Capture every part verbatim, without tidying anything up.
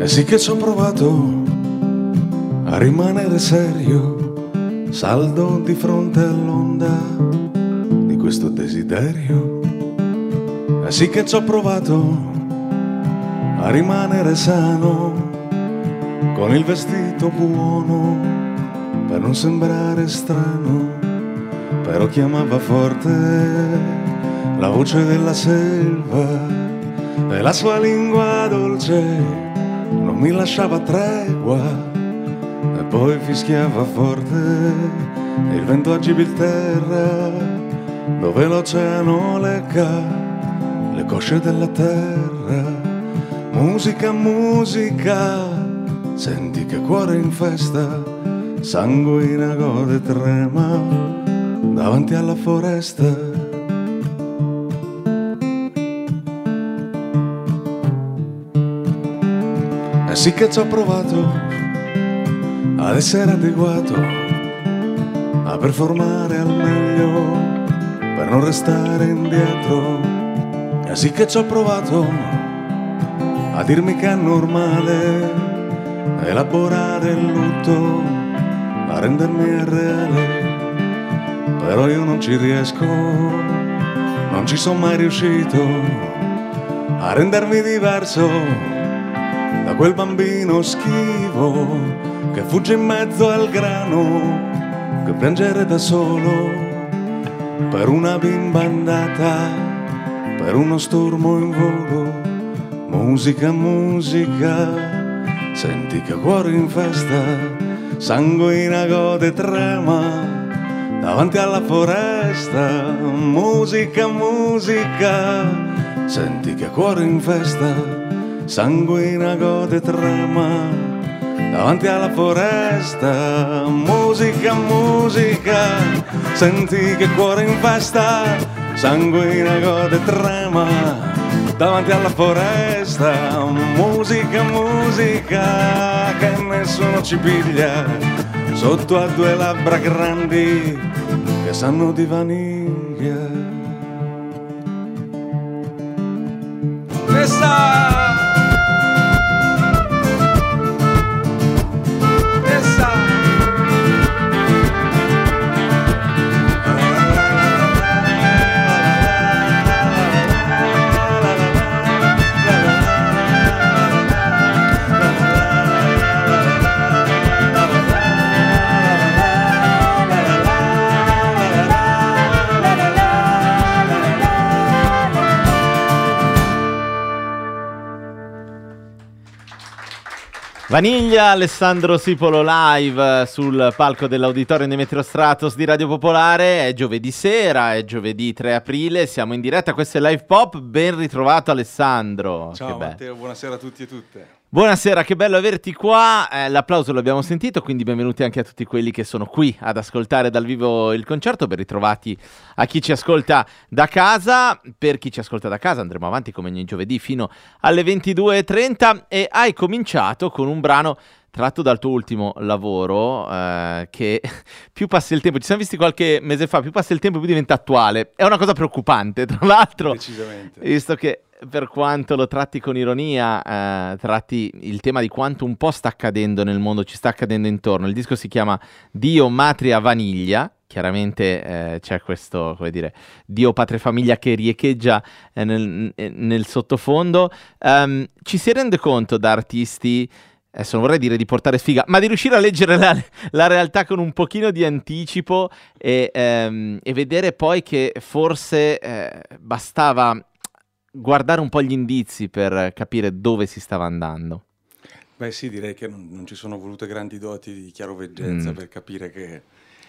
sì che ci ho provato a rimanere serio, saldo di fronte all'onda di questo desiderio. E sì che ci ho provato a rimanere sano, con il vestito buono per non sembrare strano, però chiamava forte la voce della selva e la sua lingua dolce non mi lasciava tregua, e poi fischiava forte il vento a Gibilterra, dove l'oceano lecca le cosce della terra. Musica, musica, senti che cuore in festa, sanguina gode trema davanti alla foresta. E sì che ci ho provato ad essere adeguato, a performare al meglio per non restare indietro. E sì che ci ho provato a dirmi che è normale elaborare il lutto, a rendermi reale, però io non ci riesco, non ci sono mai riuscito a rendermi diverso da quel bambino schivo che fugge in mezzo al grano, che piangere da solo per una bimba andata, per uno stormo in volo. Musica, musica, senti che cuore in festa, sanguina gode trema davanti alla foresta. Musica, musica, senti che cuore in festa, sanguina gode trema davanti alla foresta. Musica, musica, senti che cuore in festa, sanguina gode trema davanti alla foresta. Musica, musica, che nessuno ci piglia sotto a due labbra grandi che sanno di vaniglia. Questa Vaniglia, Alessandro Sipolo live sul palco dell'Auditorium Demetrio Stratos di Radio Popolare. È giovedì sera, è giovedì tre aprile, siamo in diretta, questo è Live Pop. Ben ritrovato Alessandro. Ciao Matteo, buonasera a tutti e tutte. Buonasera, che bello averti qua, eh, l'applauso l'abbiamo sentito, quindi benvenuti anche a tutti quelli che sono qui ad ascoltare dal vivo il concerto, ben ritrovati a chi ci ascolta da casa. Per chi ci ascolta da casa andremo avanti come ogni giovedì fino alle ventidue e trenta e hai cominciato con un brano tratto dal tuo ultimo lavoro, eh, che più passa il tempo, ci siamo visti qualche mese fa, più passa il tempo più diventa attuale, è una cosa preoccupante tra l'altro, decisamente, visto che per quanto lo tratti con ironia, eh, tratti il tema di quanto un po' sta accadendo nel mondo, ci sta accadendo intorno. Il disco si chiama Dio, Matria, Vaniglia. Chiaramente eh, c'è questo, come dire, Dio, Patria e Famiglia che riecheggia eh, nel, nel sottofondo. Um, ci si rende conto da artisti, adesso non vorrei dire di portare sfiga, ma di riuscire a leggere la, la realtà con un pochino di anticipo e, um, e vedere poi che forse eh, bastava guardare un po' gli indizi per capire dove si stava andando. Beh sì, direi che non, non ci sono volute grandi doti di chiaroveggenza mm. per capire che,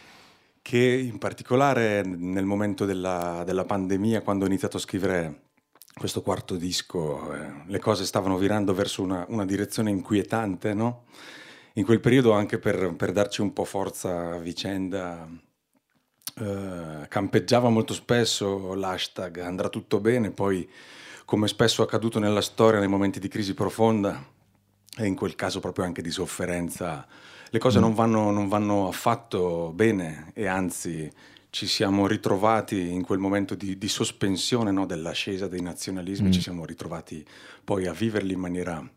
che in particolare nel momento della, della pandemia, quando ho iniziato a scrivere questo quarto disco, eh, le cose stavano virando verso una, una direzione inquietante, no? In quel periodo, anche per, per darci un po' forza a vicenda, Uh, campeggiava molto spesso l'hashtag andrà tutto bene, poi come spesso è accaduto nella storia nei momenti di crisi profonda e in quel caso proprio anche di sofferenza, le cose mm. non vanno, non vanno affatto bene e anzi ci siamo ritrovati in quel momento di, di sospensione, no, dell'ascesa dei nazionalismi, mm. ci siamo ritrovati poi a viverli in maniera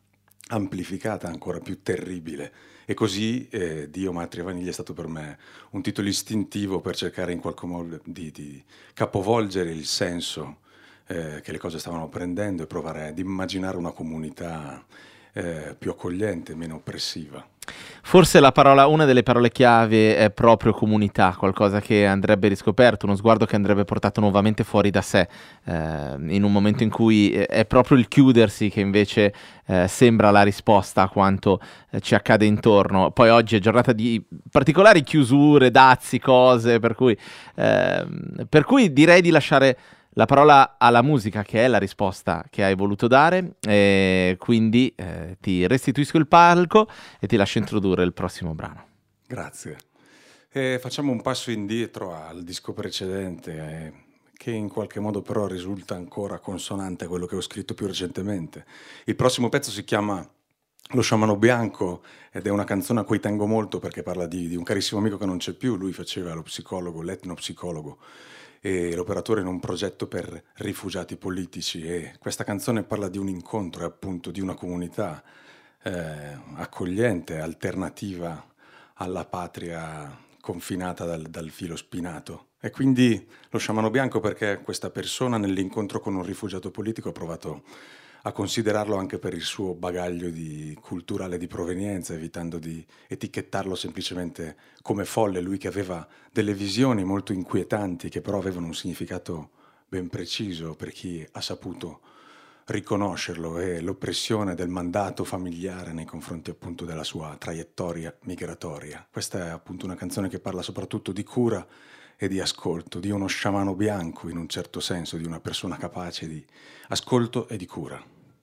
amplificata, ancora più terribile. E così eh, Dio, Matria, Vaniglia è stato per me un titolo istintivo per cercare in qualche modo di, di capovolgere il senso eh, che le cose stavano prendendo e provare ad immaginare una comunità eh, più accogliente, meno oppressiva. Forse la parola, una delle parole chiave è proprio comunità, qualcosa che andrebbe riscoperto, uno sguardo che andrebbe portato nuovamente fuori da sé, eh, in un momento in cui è proprio il chiudersi che invece eh, sembra la risposta a quanto eh, ci accade intorno. Poi oggi è giornata di particolari chiusure, dazi, cose, per cui, eh, per cui direi di lasciare la parola alla musica, che è la risposta che hai voluto dare, e quindi eh, ti restituisco il palco e ti lascio introdurre il prossimo brano. Grazie. E facciamo un passo indietro al disco precedente, eh, che in qualche modo però risulta ancora consonante a quello che ho scritto più recentemente. Il prossimo pezzo si chiama Lo sciamano bianco ed è una canzone a cui tengo molto perché parla di, di un carissimo amico che non c'è più. Lui faceva lo psicologo, l'etnopsicologo, e l'operatore in un progetto per rifugiati politici, e questa canzone parla di un incontro e appunto di una comunità eh, accogliente, alternativa alla patria confinata dal, dal filo spinato. E quindi lo sciamano bianco perché questa persona nell'incontro con un rifugiato politico ha provato a considerarlo anche per il suo bagaglio di culturale di provenienza, evitando di etichettarlo semplicemente come folle, lui che aveva delle visioni molto inquietanti che però avevano un significato ben preciso per chi ha saputo riconoscerlo, e l'oppressione del mandato familiare nei confronti appunto della sua traiettoria migratoria. Questa è appunto una canzone che parla soprattutto di cura e di ascolto, di uno sciamano bianco in un certo senso, di una persona capace di ascolto e di cura.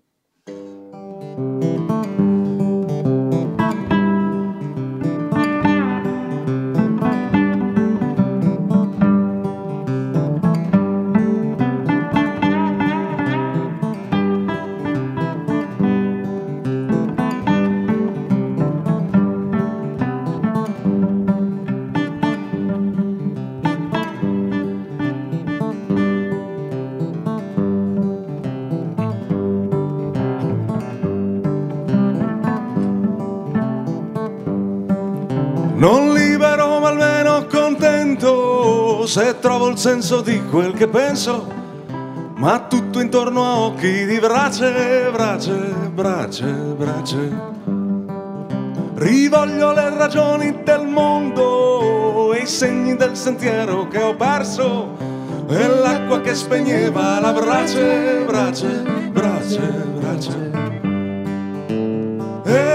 Non libero ma almeno contento, se trovo il senso di quel che penso, ma tutto intorno a occhi di brace, brace, brace, brace. Rivoglio le ragioni del mondo e i segni del sentiero che ho perso, e l'acqua che spegneva la brace, brace, brace, brace. E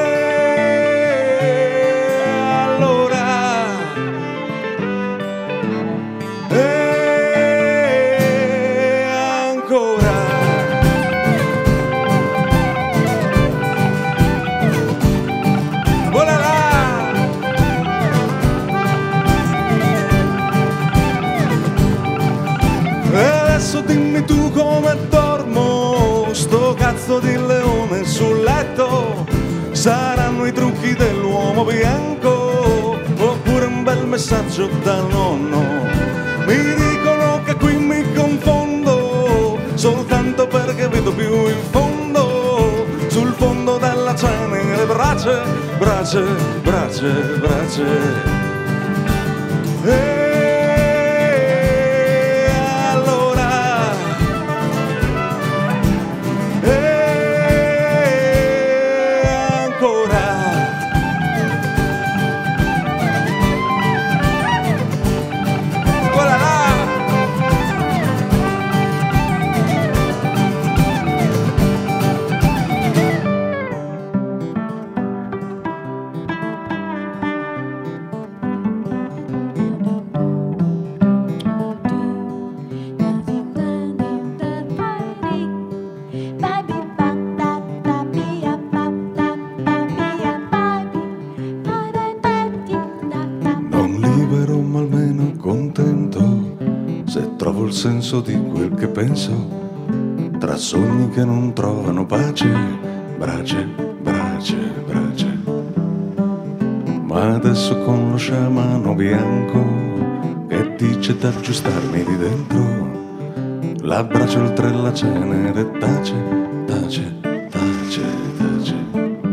dimmi tu come dormo, sto cazzo di leone sul letto. Saranno i trucchi dell'uomo bianco, oppure un bel messaggio dal nonno. Mi dicono che qui mi confondo, soltanto perché vedo più in fondo, sul fondo della cenere, brace, brace, brace, brace. E il senso di quel che penso, tra sogni che non trovano pace, brace, brace, brace. Ma adesso con lo sciamano bianco che dice d'aggiustarmi di dentro, l'abbraccio oltre la cenere tace, tace, tace, tace.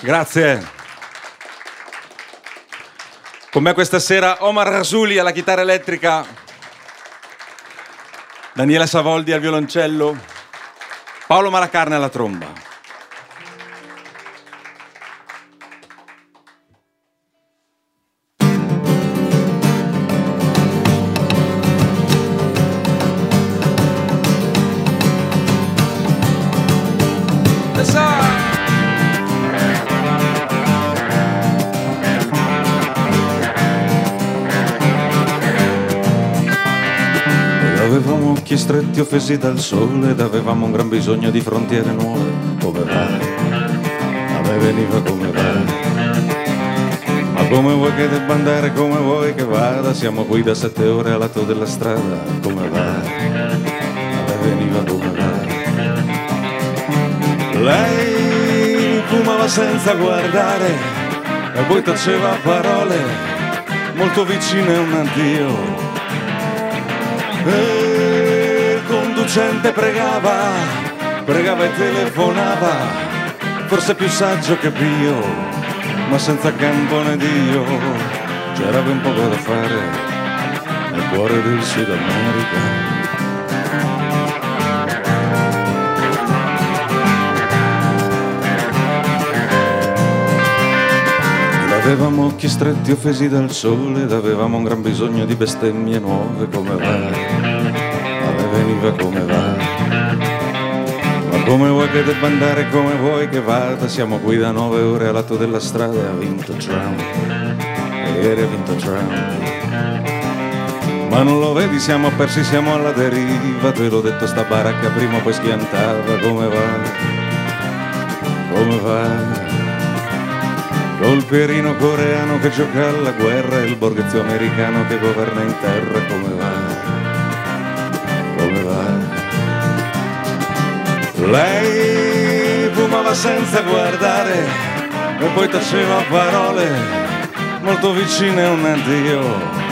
Grazie. Con me questa sera Omar Rasuli alla chitarra elettrica, Daniela Savoldi al violoncello, Paolo Malacarne alla tromba. Avevamo occhi stretti offesi dal sole ed avevamo un gran bisogno di frontiere nuove. Come va? A me veniva come va. Ma come vuoi che debba andare, come vuoi che vada? Siamo qui da sette ore al lato della strada. Come va? A me veniva come va. Lei fumava senza guardare e poi taceva parole molto vicine a un addio. E il conducente pregava, pregava e telefonava, forse più saggio che Pio, ma senza campo né Dio. C'era ben poco da fare nel cuore del Sud America. Avevamo occhi stretti offesi dal sole ed avevamo un gran bisogno di bestemmie nuove. Come va? A me veniva come va. Ma come vuoi che debba andare, come vuoi che vada? Siamo qui da nove ore al lato della strada e ha vinto Trump. E ieri ha vinto Trump. Ma non lo vedi, siamo persi, siamo alla deriva. Te l'ho detto, sta baracca prima o poi schiantava. Come va? Come va? Col Pierino coreano che gioca alla guerra e il borghezio americano che governa in terra. Come va? Come va? Lei fumava senza guardare e poi taceva parole molto vicine a un addio.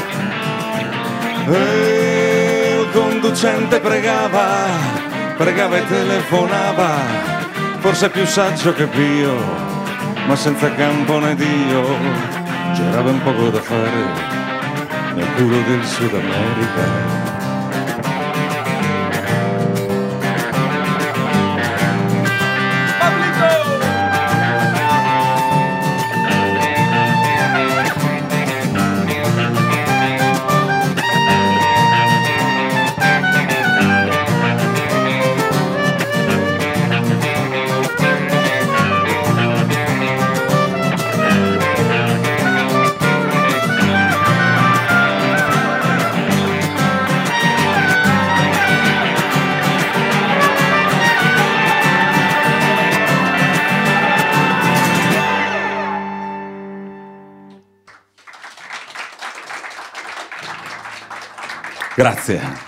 E il conducente pregava, pregava e telefonava, forse più saggio che Pio, ma senza campo né Dio. C'era ben poco da fare nel culo del Sud America. Grazie.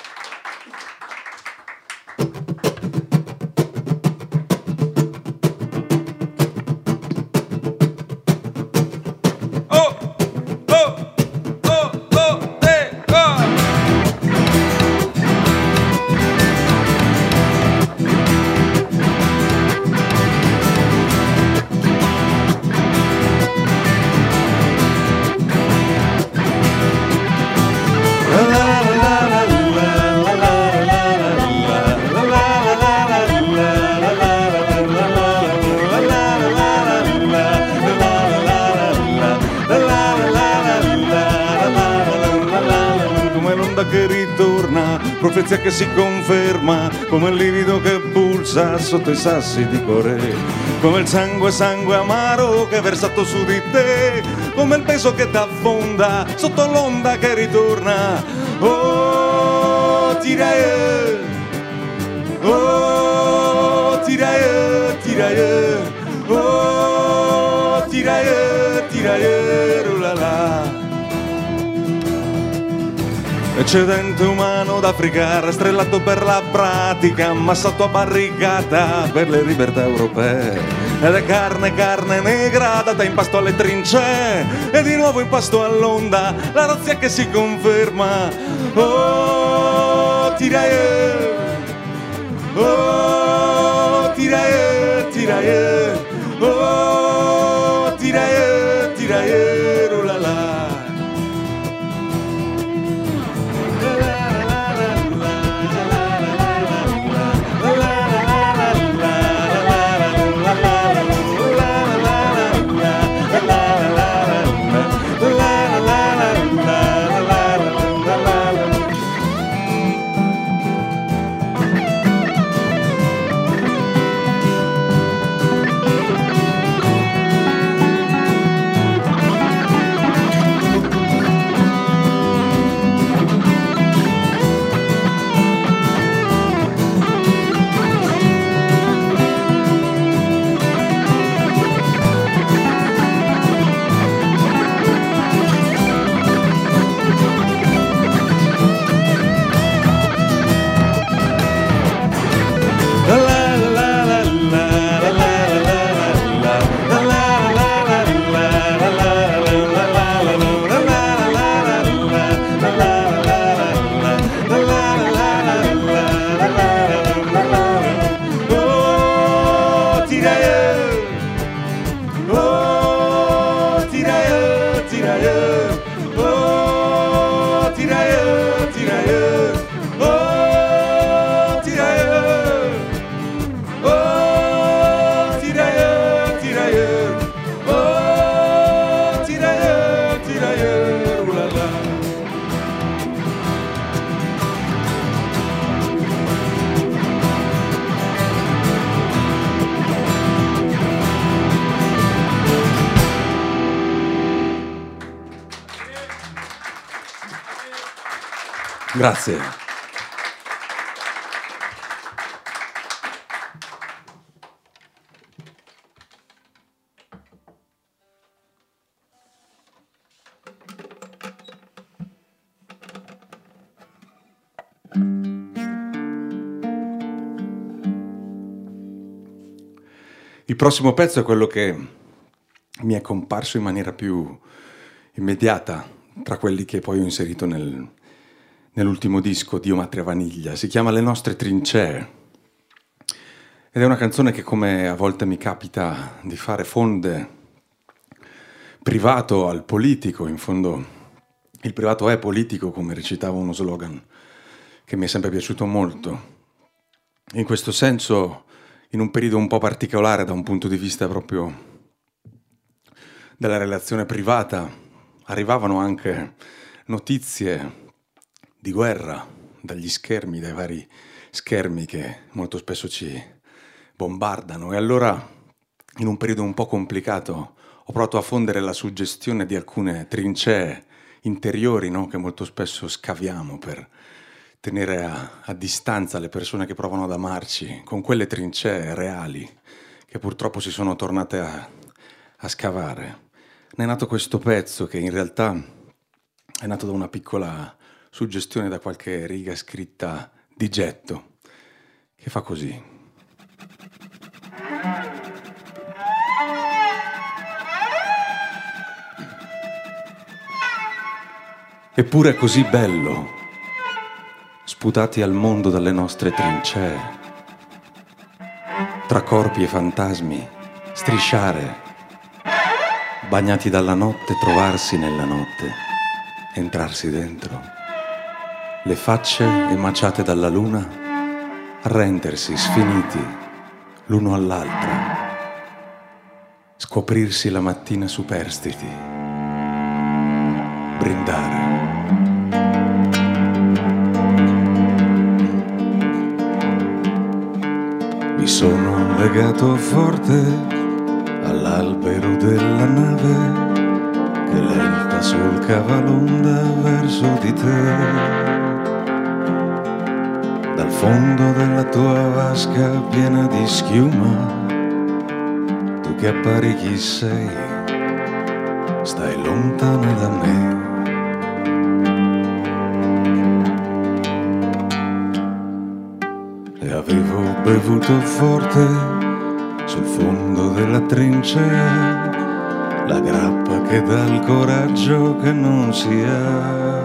Profezia che si conferma, come il livido che pulsa sotto i sassi di Corea, come il sangue sangue amaro che è versato su di te, come il peso che t'affonda sotto l'onda che ritorna. Oh, tiraie, oh, tiraie, tiraie, oh, tiraie, tiraie, rulala. Eccedente umano d'Africa, rastrellato per la pratica, ammassato a barricata per le libertà europee. Ed è carne, carne negra, data in pasto alle trincee, e di nuovo in pasto all'onda, la razzia che si conferma. Oh, tiraie, oh, tiraie, tiraie, oh. Grazie. Il prossimo pezzo è quello che mi è comparso in maniera più immediata tra quelli che poi ho inserito nel, nell'ultimo disco, Dio, Matria, Vaniglia. Si chiama Le nostre trincee ed è una canzone che, come a volte mi capita di fare, fonde privato al politico. In fondo il privato è politico, come recitava uno slogan che mi è sempre piaciuto molto. In questo senso, in un periodo un po' particolare da un punto di vista proprio della relazione privata, arrivavano anche notizie di guerra dagli schermi, dai vari schermi che molto spesso ci bombardano. E allora, in un periodo un po' complicato, ho provato a fondere la suggestione di alcune trincee interiori, no? Che molto spesso scaviamo per tenere a, a distanza le persone che provano ad amarci, con quelle trincee reali che purtroppo si sono tornate a, a scavare. Ne è nato questo pezzo che in realtà è nato da una piccola suggestione, da qualche riga scritta di getto, che fa così. Eppure è così bello, sputati al mondo dalle nostre trincee, tra corpi e fantasmi, strisciare, bagnati dalla notte, trovarsi nella notte, entrarsi dentro, le facce emaciate dalla luna, arrendersi sfiniti l'uno all'altra, scoprirsi la mattina superstiti, brindare. Mi sono legato forte all'albero della nave che lenta sul cavalonda verso di te. Dal fondo della tua vasca piena di schiuma, tu che appari chi sei, stai lontano da me. E avevo bevuto forte sul fondo della trincea, la grappa che dà il coraggio che non si ha,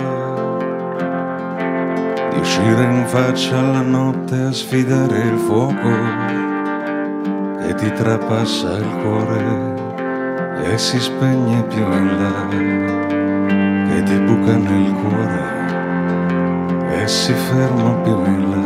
di uscire in faccia alla notte a sfidare il fuoco che ti trapassa il cuore e si spegne più in là, che ti buca nel cuore e si ferma più in là.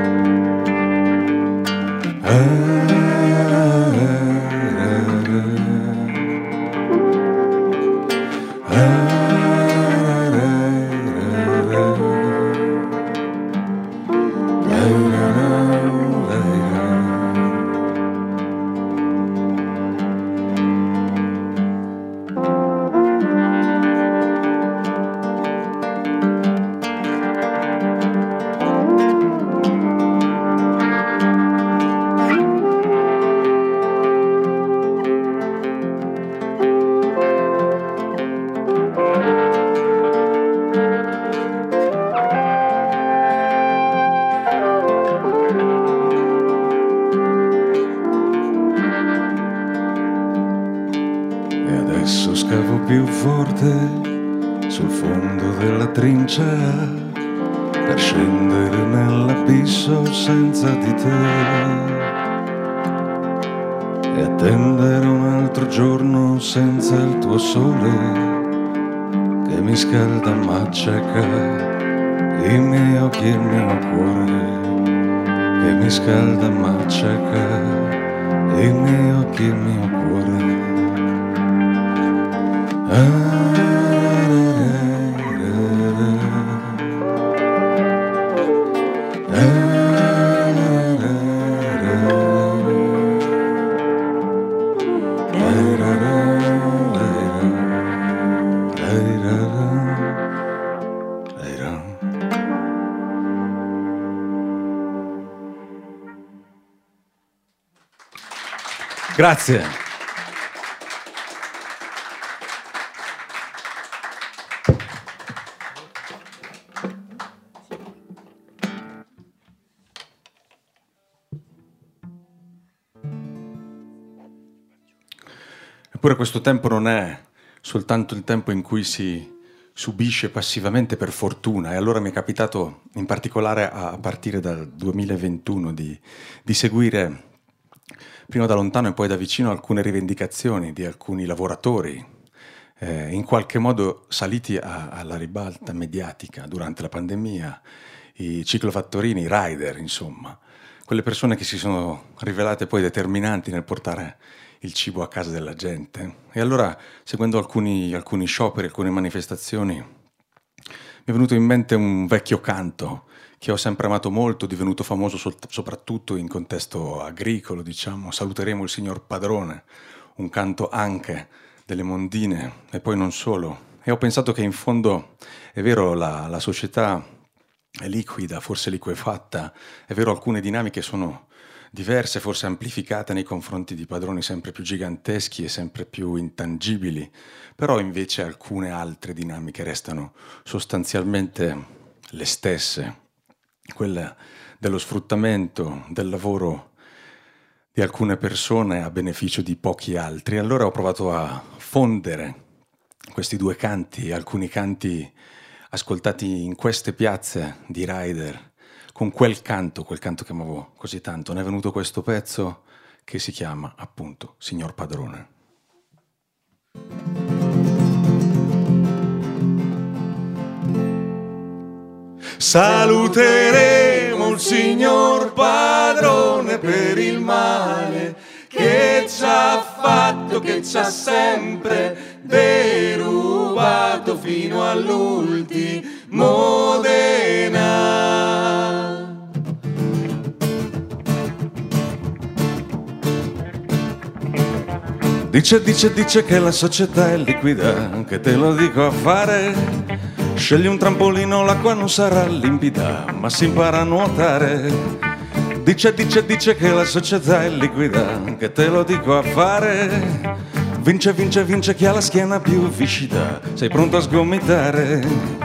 Più forte sul fondo della trincea per scendere nell'abisso senza di te e attendere un altro giorno senza il tuo sole che mi scalda ma acceca i miei occhi e il mio cuore, che mi scalda ma acceca i miei occhi e il mio cuore. Grazie. Eppure questo tempo non è soltanto il tempo in cui si subisce passivamente per fortuna, e allora mi è capitato in particolare a partire dal duemilaventuno di, di seguire prima da lontano e poi da vicino alcune rivendicazioni di alcuni lavoratori eh, in qualche modo saliti a, alla ribalta mediatica durante la pandemia, i ciclofattorini, i rider, insomma, quelle persone che si sono rivelate poi determinanti nel portare il cibo a casa della gente. E allora, seguendo alcuni, alcuni scioperi, alcune manifestazioni, mi è venuto in mente un vecchio canto che ho sempre amato molto, divenuto famoso sol- soprattutto in contesto agricolo, diciamo, Saluteremo il signor padrone, un canto anche delle mondine e poi non solo. E ho pensato che in fondo, è vero, la, la società è liquida, forse liquefatta, è vero, alcune dinamiche sono diverse, forse amplificate nei confronti di padroni sempre più giganteschi e sempre più intangibili, però invece alcune altre dinamiche restano sostanzialmente le stesse, quella dello sfruttamento del lavoro di alcune persone a beneficio di pochi altri. Allora ho provato a fondere questi due canti, alcuni canti ascoltati in queste piazze di rider, con quel canto, quel canto che amavo così tanto. Ne è venuto questo pezzo che si chiama appunto Signor Padrone. Saluteremo il signor padrone per il male che ci ha fatto, che ci ha sempre derubato fino all'ultimo denaro. Dice, dice, dice che la società è liquida, che te lo dico a fare. Scegli un trampolino, l'acqua non sarà limpida, ma si impara a nuotare. Dice, dice, dice che la società è liquida, che te lo dico a fare. Vince, vince, vince chi ha la schiena più viscida, sei pronto a sgomitare.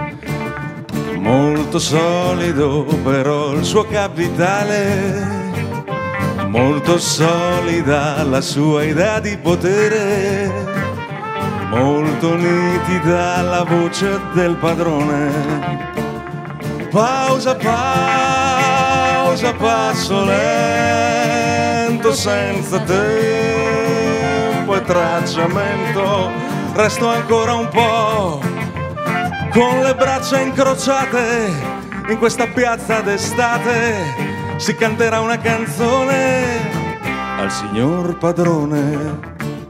Molto solido però il suo capitale, molto solida la sua idea di potere, molto nitida la voce del padrone. Pausa, pausa, passo lento, senza tempo e tracciamento. Resto ancora un po' con le braccia incrociate in questa piazza d'estate. Si canterà una canzone al signor padrone.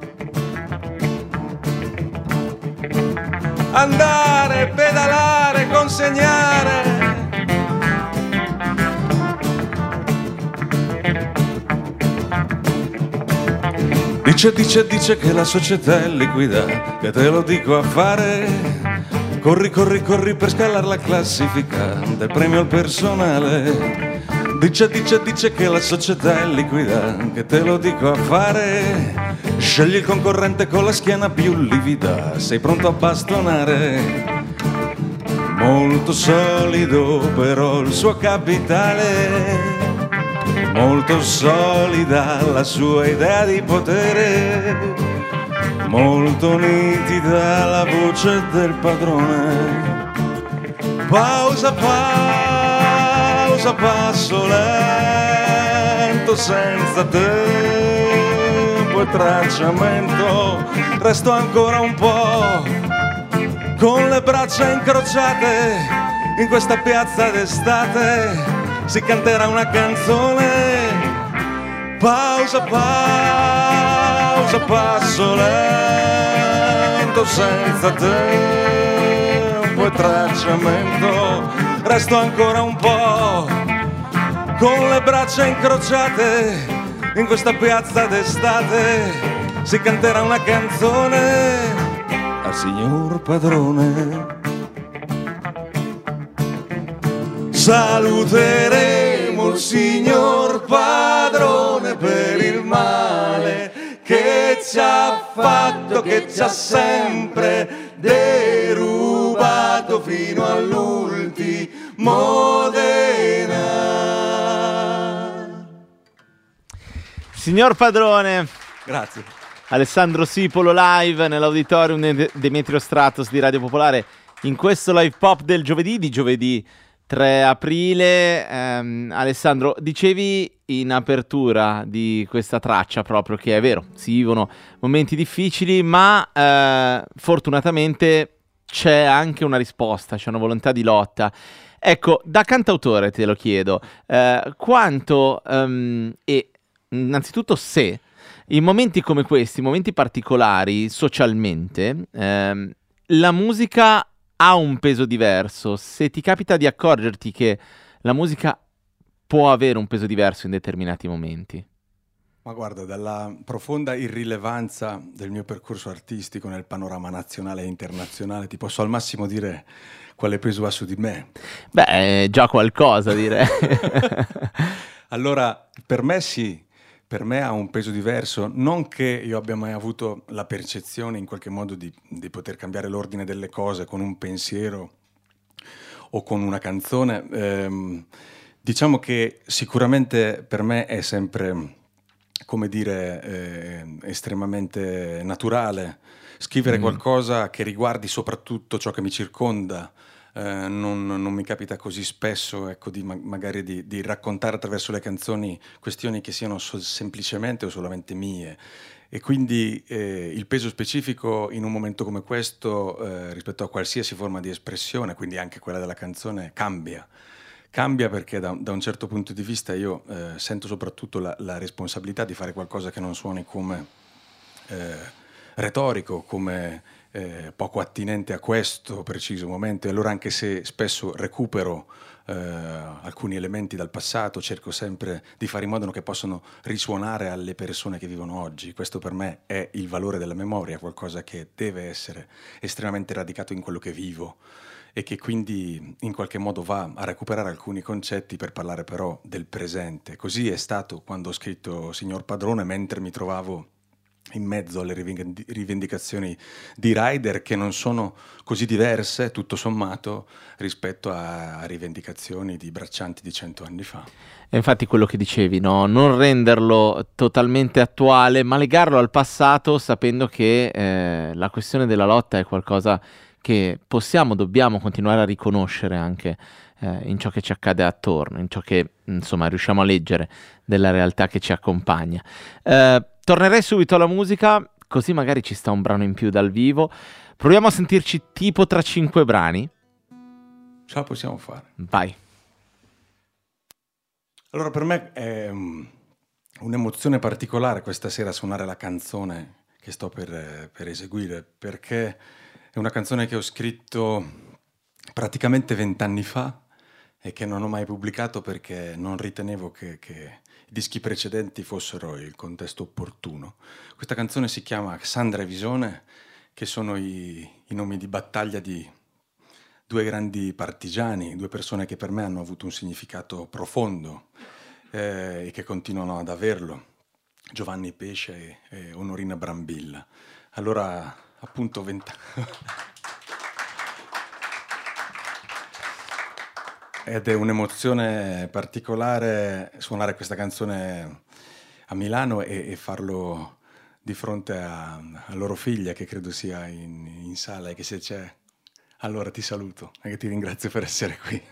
Andare, pedalare, consegnare. Dice, dice, dice che la società è liquida, che te lo dico a fare. Corri, corri, corri per scalare la classifica del premio al personale. Dice, dice, dice che la società è liquida, che te lo dico a fare. Scegli il concorrente con la schiena più livida, sei pronto a bastonare. Molto solido però il suo capitale, molto solida la sua idea di potere, molto nitida la voce del padrone. Pausa, pausa, passo lento, senza tempo e tracciamento. Resto ancora un po' con le braccia incrociate in questa piazza d'estate. Si canterà una canzone. Pausa, pausa, passo lento, senza tempo e tracciamento. Resto ancora un po' con le braccia incrociate in questa piazza d'estate. Si canterà una canzone al signor padrone. Saluteremo il signor padrone per il male ci ha fatto, che ci ha sempre derubato fino all'ultimo denaro. Signor Padrone, Grazie. Alessandro Sipolo live nell'auditorium de- Demetrio Stratos di Radio Popolare in questo live pop del giovedì di giovedì tre aprile. ehm, Alessandro, dicevi in apertura di questa traccia proprio che è vero, si vivono momenti difficili, ma eh, fortunatamente c'è anche una risposta, c'è una volontà di lotta. Ecco, da cantautore te lo chiedo, eh, quanto ehm, e innanzitutto se in momenti come questi, momenti particolari socialmente, ehm, la musica ha un peso diverso, se ti capita di accorgerti che la musica può avere un peso diverso in determinati momenti. Ma guarda, dalla profonda irrilevanza del mio percorso artistico nel panorama nazionale e internazionale, ti posso al massimo dire quale peso ha su di me. Beh, è già qualcosa, direi. Allora, per me sì, per me ha un peso diverso, non che io abbia mai avuto la percezione in qualche modo di, di poter cambiare l'ordine delle cose con un pensiero o con una canzone. Ehm, diciamo che sicuramente per me è sempre, come dire, eh, estremamente naturale scrivere mm. qualcosa che riguardi soprattutto ciò che mi circonda. Eh, non, non mi capita così spesso, ecco, di ma- magari di, di raccontare attraverso le canzoni questioni che siano so- semplicemente o solamente mie, e quindi eh, il peso specifico in un momento come questo eh, rispetto a qualsiasi forma di espressione, quindi anche quella della canzone, cambia. Cambia perché da, da un certo punto di vista io eh, sento soprattutto la, la responsabilità di fare qualcosa che non suoni come eh, retorico, come Eh, poco attinente a questo preciso momento, e allora anche se spesso recupero eh, alcuni elementi dal passato, cerco sempre di fare in modo che possano risuonare alle persone che vivono oggi. Questo per me è il valore della memoria, qualcosa che deve essere estremamente radicato in quello che vivo e che quindi in qualche modo va a recuperare alcuni concetti per parlare però del presente. Così è stato quando ho scritto Signor Padrone, mentre mi trovavo in mezzo alle rivendi- rivendicazioni di Ryder, che non sono così diverse, tutto sommato, rispetto a, a rivendicazioni di braccianti di cento anni fa. E infatti quello che dicevi, no? Non renderlo totalmente attuale, ma legarlo al passato, sapendo che eh, la questione della lotta è qualcosa che possiamo, dobbiamo continuare a riconoscere anche eh, in ciò che ci accade attorno, in ciò che, insomma, riusciamo a leggere della realtà che ci accompagna. Eh, tornerei subito alla musica, così magari ci sta un brano in più dal vivo. Proviamo a sentirci tipo tra cinque brani. Ce la possiamo fare. Vai. Allora, per me è um, un'emozione particolare questa sera suonare la canzone che sto per, per eseguire, perché è una canzone che ho scritto praticamente vent'anni fa e che non ho mai pubblicato perché non ritenevo che, che i dischi precedenti fossero il contesto opportuno. Questa canzone si chiama Xandra e Visone, che sono i, i nomi di battaglia di due grandi partigiani, due persone che per me hanno avuto un significato profondo eh, e che continuano ad averlo, Giovanni Pesce e, e Onorina Brambilla. Allora, appunto, vent'anni... Ed è un'emozione particolare suonare questa canzone a Milano e, e farlo di fronte a, a loro figlia, che credo sia in, in sala, e che se c'è, allora ti saluto e che ti ringrazio per essere qui.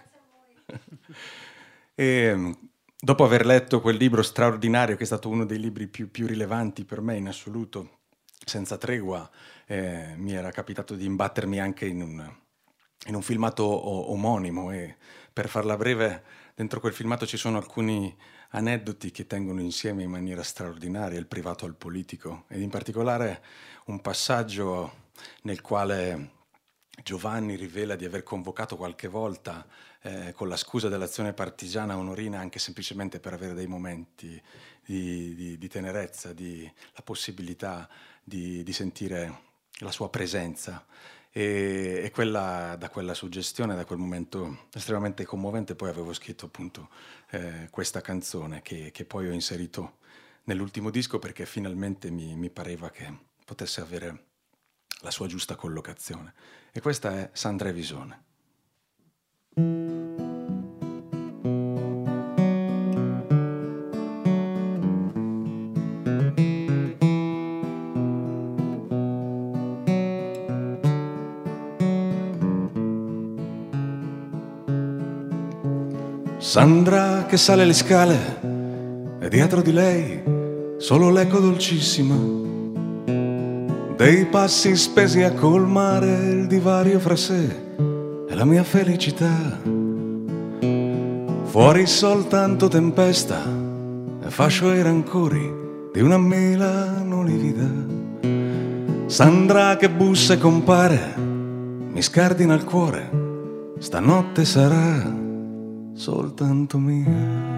E dopo aver letto quel libro straordinario, che è stato uno dei libri più, più rilevanti per me in assoluto, Senza tregua, eh, mi era capitato di imbattermi anche in un, in un filmato o- omonimo, e per farla breve, dentro quel filmato ci sono alcuni aneddoti che tengono insieme in maniera straordinaria il privato al politico, ed in particolare un passaggio nel quale Giovanni rivela di aver convocato qualche volta eh, con la scusa dell'azione partigiana Onorina, anche semplicemente per avere dei momenti di, di, di tenerezza, di, la possibilità di, di sentire la sua presenza. E, e quella, da quella suggestione, da quel momento estremamente commovente, poi avevo scritto appunto eh, questa canzone che, che poi ho inserito nell'ultimo disco, perché finalmente mi, mi pareva che potesse avere la sua giusta collocazione. E questa è Sandra Visone. Sandra che sale le scale e dietro di lei solo l'eco dolcissimo dei passi spesi a colmare il divario fra sé e la mia felicità. Fuori soltanto tempesta e fascio e rancori di una Milano livida. Sandra che bussa e compare mi scardina il cuore, stanotte sarà soltanto mia.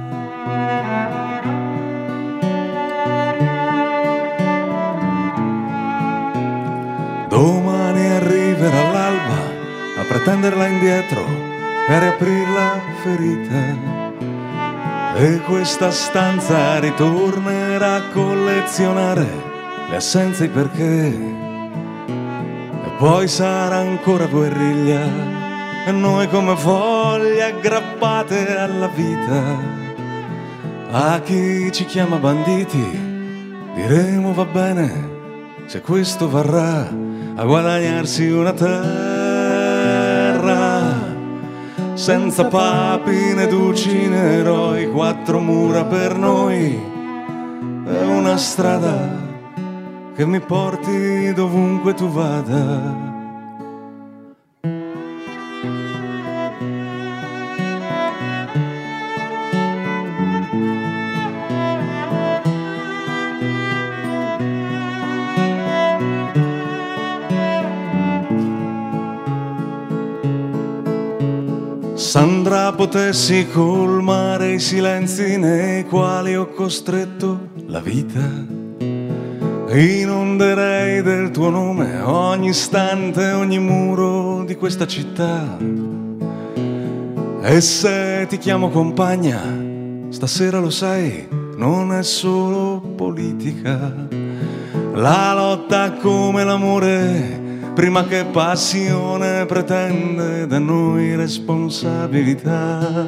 Domani arriverà l'alba a pretenderla indietro e a riaprir la ferita, e questa stanza ritornerà a collezionare le assenze e i perché, e poi sarà ancora guerriglia e noi come foglie aggrappate alla vita. A chi ci chiama banditi diremo va bene, se questo varrà a guadagnarsi una terra senza papi né duci né eroi, quattro mura per noi e una strada che mi porti dovunque tu vada. Sandra, potessi colmare i silenzi nei quali ho costretto la vita, inonderei del tuo nome ogni istante, ogni muro di questa città. E se ti chiamo compagna, stasera lo sai, non è solo politica. La lotta come l'amore, prima che passione, pretende da noi responsabilità.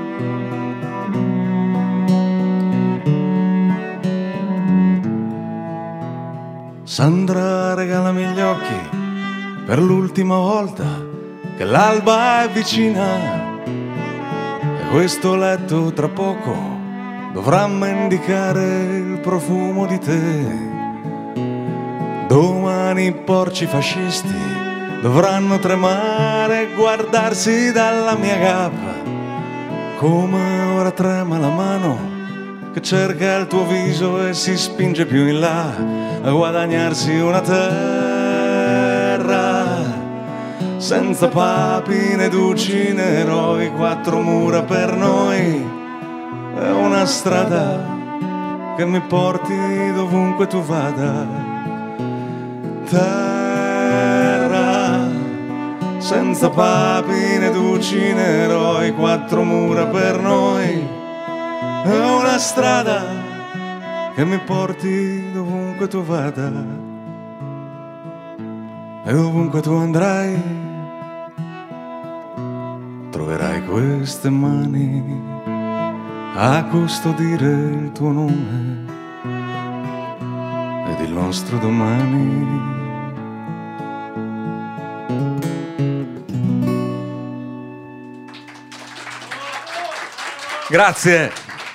Sandra, regalami gli occhi per l'ultima volta, che l'alba è vicina e questo letto tra poco dovrà mendicare il profumo di te. Domani i porci fascisti dovranno tremare e guardarsi dalla mia gappa, come ora trema la mano che cerca il tuo viso e si spinge più in là a guadagnarsi una terra senza papi né duci né eroi, quattro mura per noi e una strada che mi porti dovunque tu vada. Terra senza papi né duci né eroi, quattro mura per noi e una strada che mi porti dovunque tu vada. E ovunque tu andrai troverai queste mani a custodire il tuo nome ed il nostro domani. Grazie.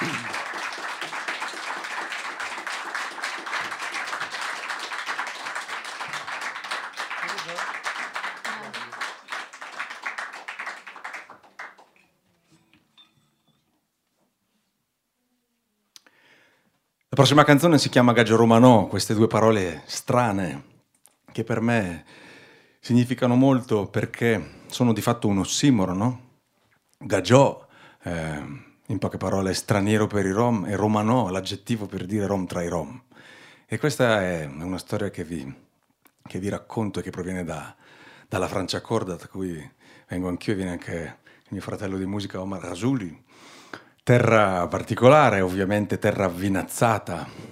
La prossima canzone si chiama Gagio Romanò, queste due parole strane che per me significano molto perché sono di fatto un ossimoro, no? Gagiò, eh, in poche parole, straniero per i rom, e Romanò, l'aggettivo per dire rom tra i rom. E questa è una storia che vi, che vi racconto e che proviene da, dalla Franciacorta, da cui vengo anch'io e viene anche il mio fratello di musica Omar Rasuli. Terra particolare, ovviamente terra avvinazzata,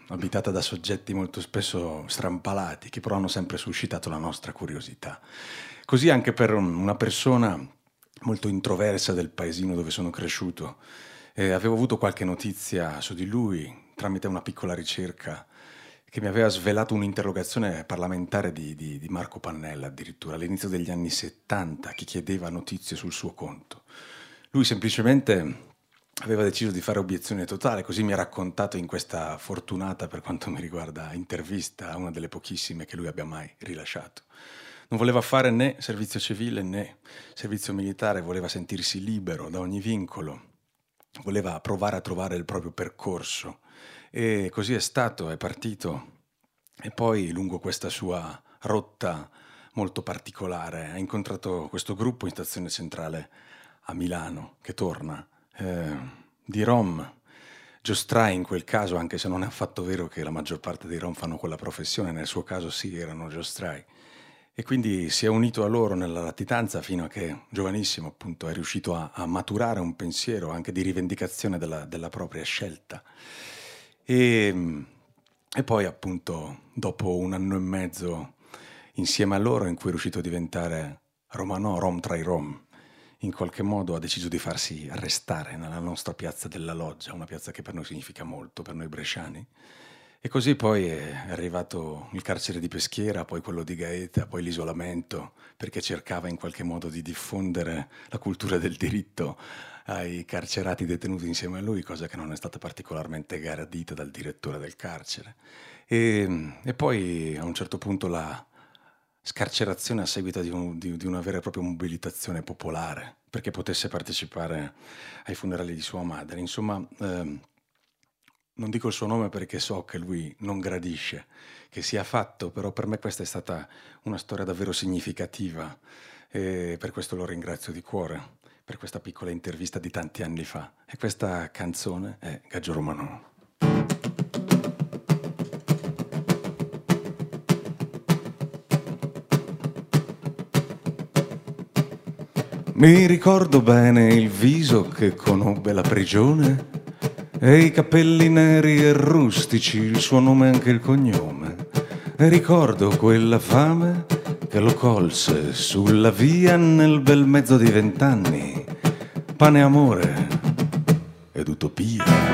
abitata da soggetti molto spesso strampalati, che però hanno sempre suscitato la nostra curiosità. Così anche per una persona molto introversa del paesino dove sono cresciuto. Eh, avevo avuto qualche notizia su di lui tramite una piccola ricerca che mi aveva svelato un'interrogazione parlamentare di, di, di Marco Pannella, addirittura all'inizio degli anni settanta, che chiedeva notizie sul suo conto. Lui semplicemente aveva deciso di fare obiezione totale, così mi ha raccontato in questa fortunata, per quanto mi riguarda, intervista, una delle pochissime che lui abbia mai rilasciato. Non voleva fare né servizio civile né servizio militare, voleva sentirsi libero da ogni vincolo, voleva provare a trovare il proprio percorso. E così è stato, è partito, e poi lungo questa sua rotta molto particolare ha incontrato questo gruppo in stazione centrale a Milano, che torna, eh, di Rom, giostrai in quel caso, anche se non è affatto vero che la maggior parte dei Rom fanno quella professione, nel suo caso sì, erano giostrai. E quindi si è unito a loro nella latitanza fino a che, giovanissimo appunto, è riuscito a, a maturare un pensiero anche di rivendicazione della, della propria scelta. E, e poi appunto dopo un anno e mezzo insieme a loro in cui è riuscito a diventare romano, rom tra i rom, in qualche modo ha deciso di farsi arrestare nella nostra piazza della Loggia, una piazza che per noi significa molto, per noi bresciani. E così poi è arrivato il carcere di Peschiera, poi quello di Gaeta, poi l'isolamento, perché cercava in qualche modo di diffondere la cultura del diritto ai carcerati detenuti insieme a lui, cosa che non è stata particolarmente gradita dal direttore del carcere. E, e poi a un certo punto la scarcerazione a seguito di, un, di, di una vera e propria mobilitazione popolare, perché potesse partecipare ai funerali di sua madre. Insomma, ehm, non dico il suo nome perché so che lui non gradisce che sia fatto, però per me questa è stata una storia davvero significativa e per questo lo ringrazio di cuore, per questa piccola intervista di tanti anni fa. E questa canzone è Gaggio Romano. Mi ricordo bene il viso che conobbe la prigione e i capelli neri e rustici, il suo nome e anche il cognome. E ricordo quella fame che lo colse sulla via nel bel mezzo di vent'anni. Pane, amore ed utopia.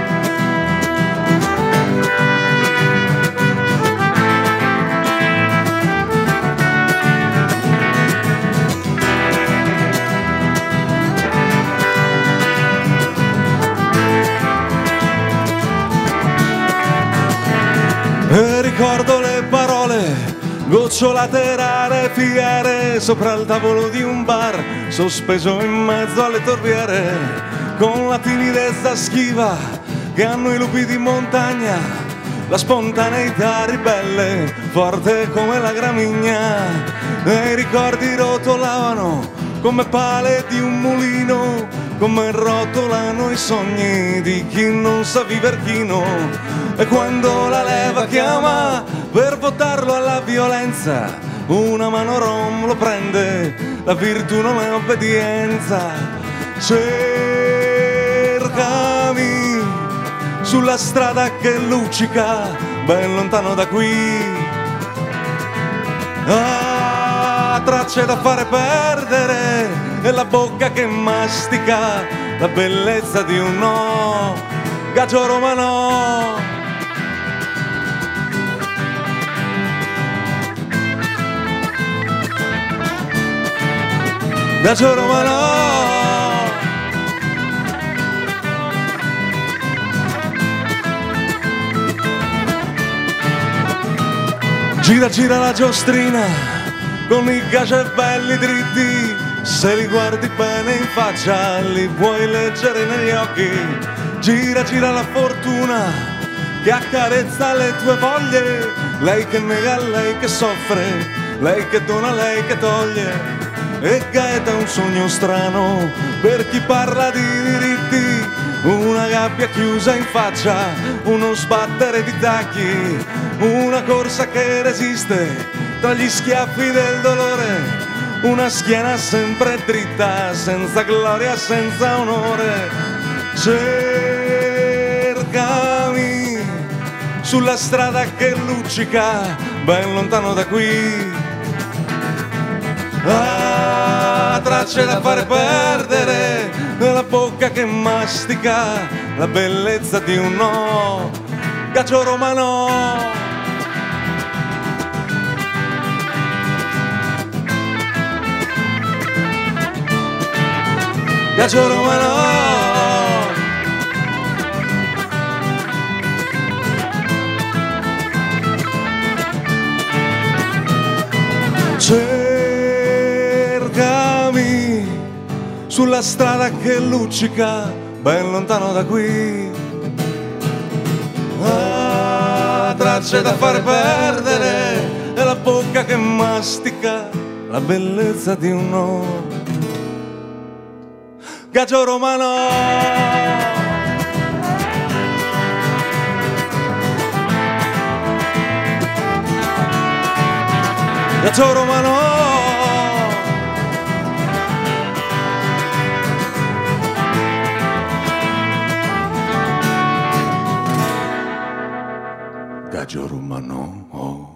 E ricordo le parole gocciolate rare, fiere sopra il tavolo di un bar, sospeso in mezzo alle torbiere, con la timidezza schiva che hanno i lupi di montagna, la spontaneità ribelle, forte come la gramigna. E i ricordi rotolavano come pale di un mulino, come rotolano i sogni di chi non sa viver chino. E quando la leva chiama per votarlo alla violenza, una mano rom lo prende, la virtù non è obbedienza. Cercami sulla strada che luccica, ben lontano da qui, ah, tracce da fare perdere e la bocca che mastica la bellezza di un no. Gaggio romano. Gaggio romano. Gira gira la giostrina con i belli dritti, se li guardi bene in faccia li puoi leggere negli occhi. Gira gira la fortuna che accarezza le tue voglie, lei che nega, lei che soffre, lei che dona, lei che toglie. E Gaeta è un sogno strano per chi parla di diritti, una gabbia chiusa in faccia, uno sbattere di tacchi, una corsa che resiste tra gli schiaffi del dolore, una schiena sempre dritta, senza gloria, senza onore. Cercami sulla strada che luccica ben lontano da qui. Ah, tracce da fare perdere, la bocca che mastica la bellezza di un no, gagio romano. Gagio romano. Cercami sulla strada che luccica ben lontano da qui. Ah, tracce da fare perdere e la bocca che mastica la bellezza di un no, gagio romano. Gagio romano. Gagio romano. Oh.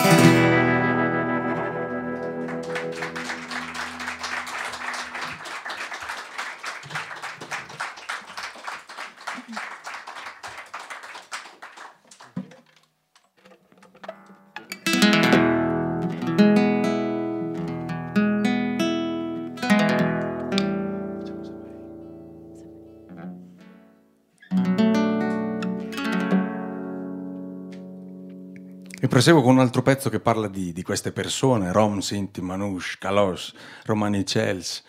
E proseguo con un altro pezzo che parla di, di queste persone, Rom, Sinti, Manouche, Kalos, Romani Chels,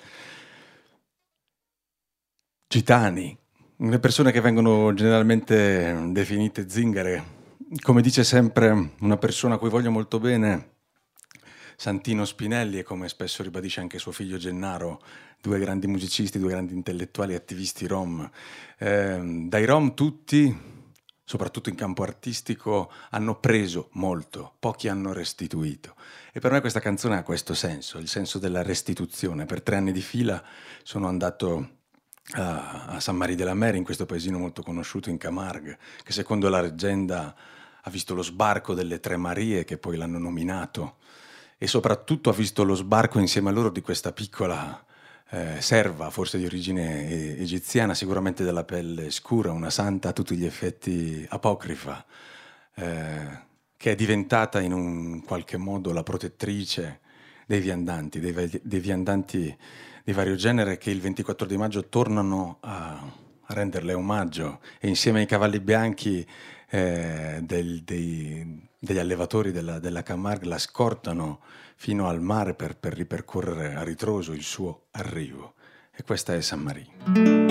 gitani, le persone che vengono generalmente definite zingare. Come dice sempre una persona a cui voglio molto bene, Santino Spinelli, e come spesso ribadisce anche suo figlio Gennaro, due grandi musicisti, due grandi intellettuali e attivisti rom. Eh, dai rom tutti, soprattutto in campo artistico, hanno preso molto, pochi hanno restituito. E per me questa canzone ha questo senso, il senso della restituzione. Per tre anni di fila sono andato a, a San Marie de la Mer, in questo paesino molto conosciuto in Camargue, che secondo la leggenda ha visto lo sbarco delle Tre Marie, che poi l'hanno nominato, e soprattutto ha visto lo sbarco insieme a loro di questa piccola eh, serva, forse di origine e- egiziana, sicuramente della pelle scura, una santa a tutti gli effetti apocrifa, eh, che è diventata in un qualche modo la protettrice dei viandanti, dei, ve- dei viandanti di vario genere, che il ventiquattro di maggio tornano a, a renderle omaggio, e insieme ai cavalli bianchi eh, del, dei, degli allevatori della, della Camargue la scortano fino al mare per, per ripercorrere a ritroso il suo arrivo. E questa è San Marie.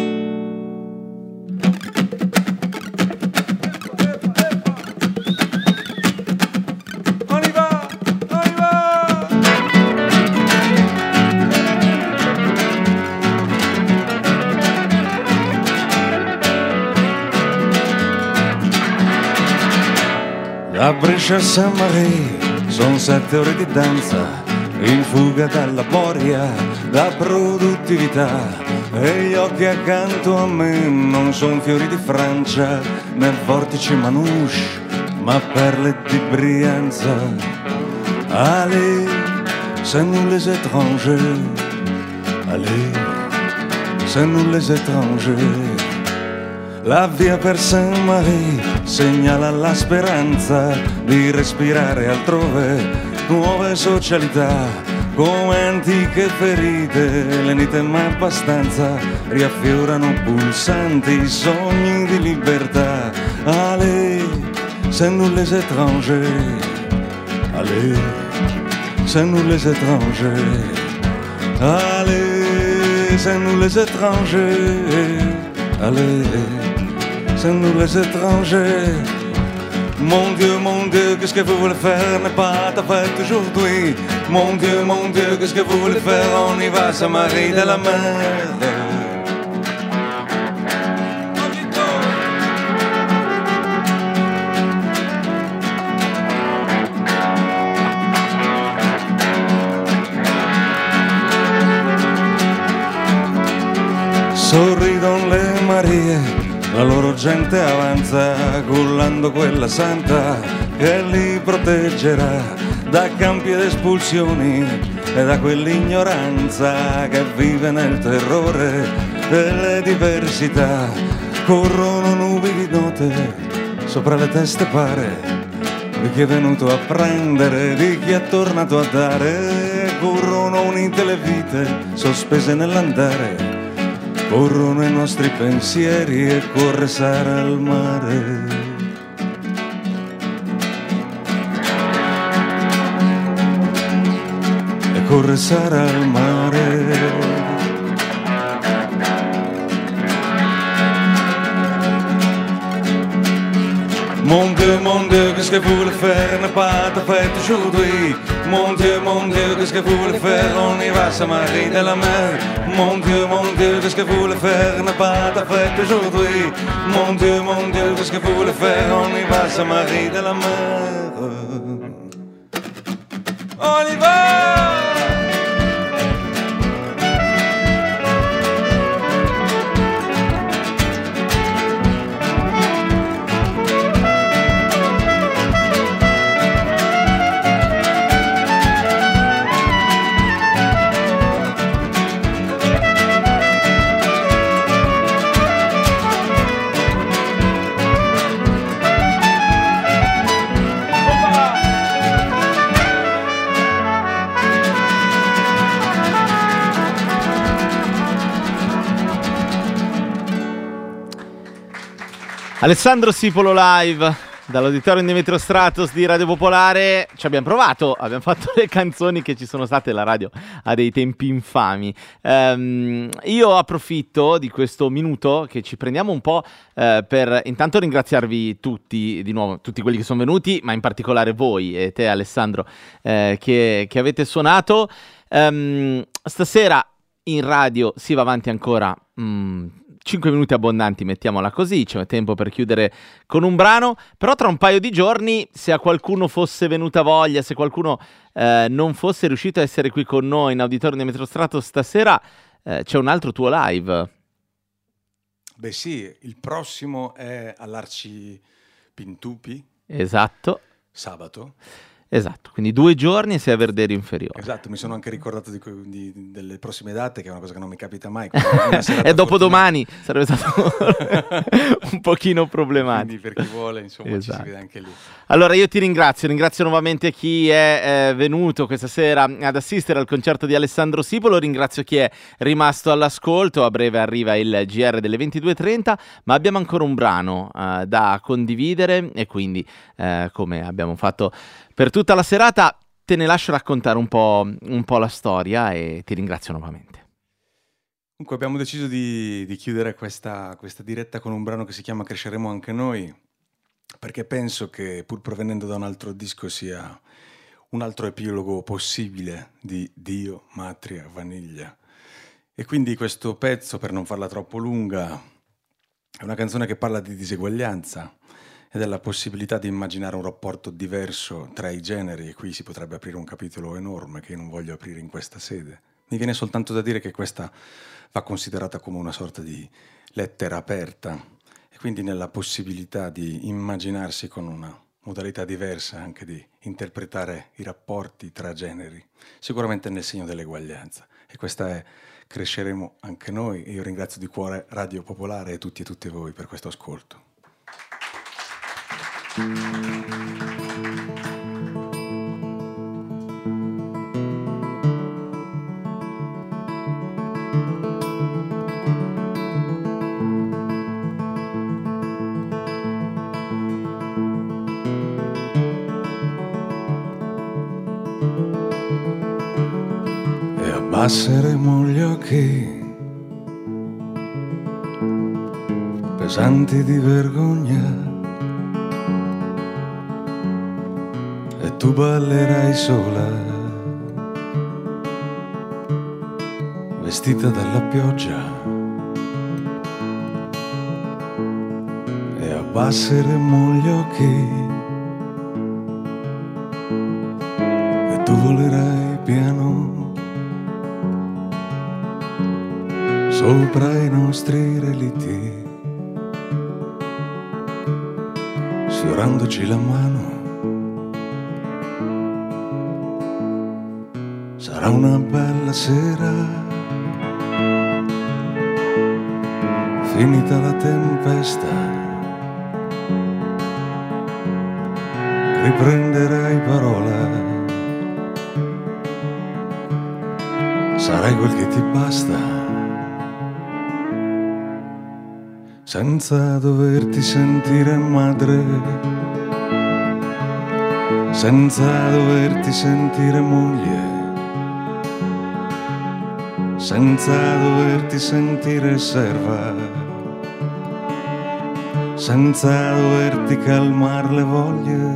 A Brescia San Marie sono sette ore di danza, in fuga dalla boria, da produttività, e gli occhi accanto a me non son fiori di Francia, né vortici Manouche, ma perle di Brianza. Allez, c'est nous les étrangers, allez, c'est nous les étrangers. La via per Saint Marie segnala la speranza di respirare altrove nuove socialità, come antiche ferite, lenite ma abbastanza, riaffiorano pulsanti sogni di libertà. Allez, c'est nous les étrangers, allez, c'est nous les étrangers, allez, c'est nous les étrangers, allez, c'est nous les étrangers. Mon Dieu, mon Dieu, qu'est-ce que vous voulez faire? N'est pas ta fête aujourd'hui. Mon Dieu, mon Dieu, qu'est-ce que vous voulez faire? On y va, Saint Marie de la Mer. Sorridono le Marie, la loro gente avanza, cullando quella santa che li proteggerà da campi ed espulsioni e da quell'ignoranza che vive nel terrore delle diversità. Corrono nubi di note sopra le teste, pare, di chi è venuto a prendere, di chi è tornato a dare. Corrono unite le vite sospese nell'andare, corrono i nostri pensieri e corre Sara al mare. E corre Sara al mare. Mon Dieu, mon Dieu, qu'est-ce que vous voulez faire? Ne pas de fête aujourd'hui. Mon Dieu, mon Dieu, qu'est-ce que vous voulez faire? On y va, ça Marie de la mer. Mon Dieu, mon Dieu, qu'est-ce que vous voulez faire? Ne pas de fête aujourd'hui. Mon Dieu, mon Dieu, qu'est-ce que vous voulez faire? On y va, ça Marie de la mer. On y va! Alessandro Sipolo live dall'Auditorium di Metro Stratos di Radio Popolare. Ci abbiamo provato, abbiamo fatto le canzoni che ci sono state, la radio a dei tempi infami. Um, io approfitto di questo minuto che ci prendiamo un po' uh, per intanto ringraziarvi tutti, di nuovo, tutti quelli che sono venuti, ma in particolare voi e te Alessandro uh, che, che avete suonato. Um, stasera in radio si va avanti ancora mm, cinque minuti abbondanti, mettiamola così, c'è tempo per chiudere con un brano, però tra un paio di giorni, se a qualcuno fosse venuta voglia, se qualcuno eh, non fosse riuscito a essere qui con noi in Auditorium di Metro Stratos stasera, eh, c'è un altro tuo live. Beh sì, il prossimo è all'Arci Pintupi. Esatto. Sabato. Esatto, quindi due giorni e sei a Verdere Inferiore. Esatto, mi sono anche ricordato di, di, delle prossime date, che è una cosa che non mi capita mai. E dopodomani sarebbe stato un pochino problematico. Quindi per chi vuole, insomma, esatto. Ci si vede anche lì. Allora io ti ringrazio, ringrazio nuovamente chi è eh, venuto questa sera ad assistere al concerto di Alessandro Sipolo, ringrazio chi è rimasto all'ascolto, a breve arriva il G R delle ventidue e trenta, ma abbiamo ancora un brano eh, da condividere e quindi eh, come abbiamo fatto per tutta la serata, te ne lascio raccontare un po', un po' la storia e ti ringrazio nuovamente. Comunque abbiamo deciso di, di chiudere questa, questa diretta con un brano che si chiama Cresceremo anche noi, perché penso che pur provenendo da un altro disco sia un altro epilogo possibile di Dio, Matria, Vaniglia. E quindi questo pezzo, per non farla troppo lunga, è una canzone che parla di diseguaglianza e della possibilità di immaginare un rapporto diverso tra i generi, e qui si potrebbe aprire un capitolo enorme che io non voglio aprire in questa sede. Mi viene soltanto da dire che questa va considerata come una sorta di lettera aperta, e quindi nella possibilità di immaginarsi con una modalità diversa anche di interpretare i rapporti tra generi, sicuramente nel segno dell'eguaglianza. E questa è Cresceremo anche noi, e io ringrazio di cuore Radio Popolare e tutti e tutte voi per questo ascolto. E abbasseremo gli occhi pesanti di vergogna, tu ballerai sola, vestita dalla pioggia, e abbasseremo gli occhi e tu volerai piano sopra i nostri relitti, sfiorandoci la mano. Sarà una bella sera, finita la tempesta, riprenderai parola, sarai quel che ti basta, senza doverti sentire madre, senza doverti sentire moglie, senza doverti sentire serva, senza doverti calmar le voglie,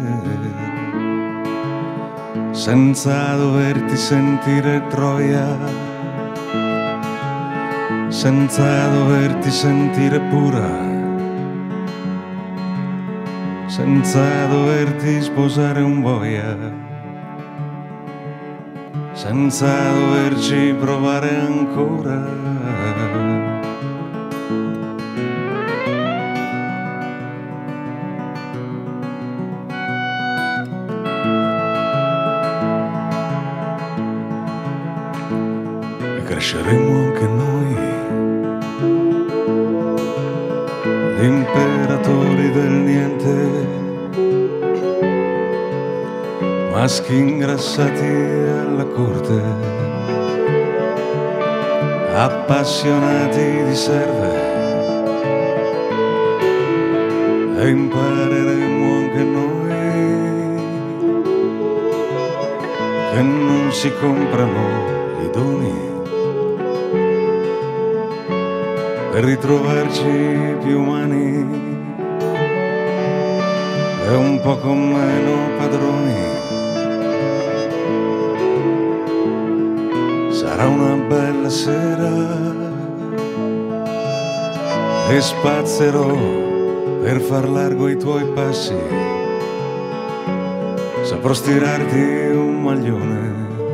senza doverti sentire troia, senza doverti sentire pura, senza doverti sposare un boia, senza doverci provare ancora. E cresceremo anche noi, gli imperatori del niente, maschi ingrassati alla corte, appassionati di serve, e impareremo anche noi che non si comprano i doni per ritrovarci più umani e un poco meno padroni. Sarà una bella sera e spazzerò per far largo i tuoi passi, saprò stirarti un maglione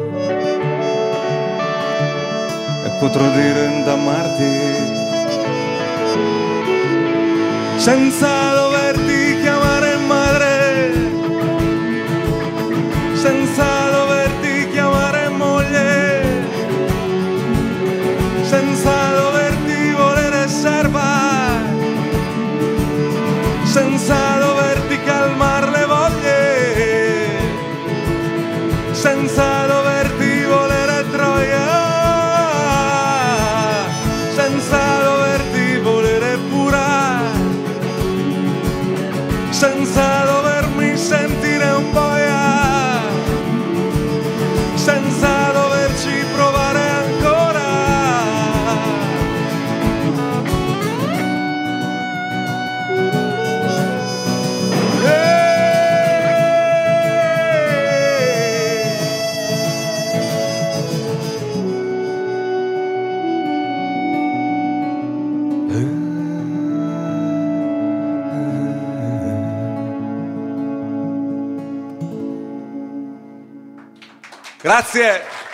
e potrò dire d'amarti senza doverti chiamare madre, senza doverti chiamare moglie, senza doverti volere serva, senza doverti calmar le voglie, senza doverti volere troia, senza doverti volere pura, senza dovermi sentire un boia, senza doverci provare ancora. Grazie.